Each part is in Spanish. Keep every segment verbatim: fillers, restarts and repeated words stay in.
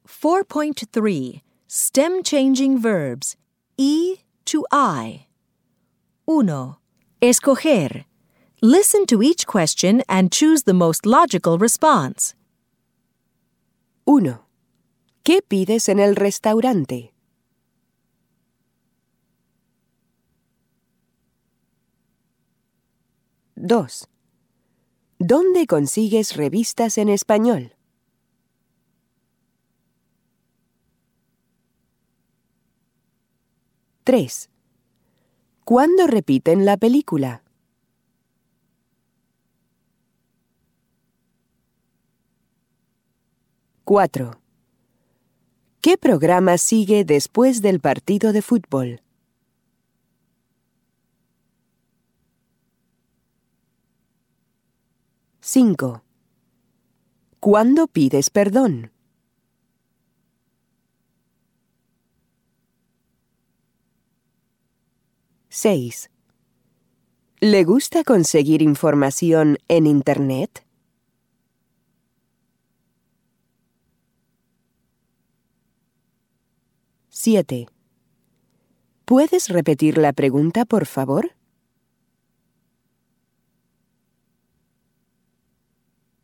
four point three. Stem-changing verbs. E to I. Uno. Escoger. Listen to each question and choose the most logical response. uno. ¿Qué pides en el restaurante? dos. ¿Dónde consigues revistas en español? tres. ¿Cuándo repiten la película? cuatro. ¿Qué programa sigue después del partido de fútbol? cinco. ¿Cuándo pides perdón? seis. ¿Le gusta conseguir información en Internet? siete. ¿Puedes repetir la pregunta, por favor?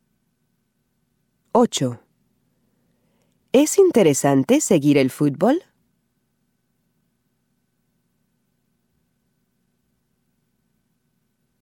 ocho. ¿Es interesante seguir el fútbol?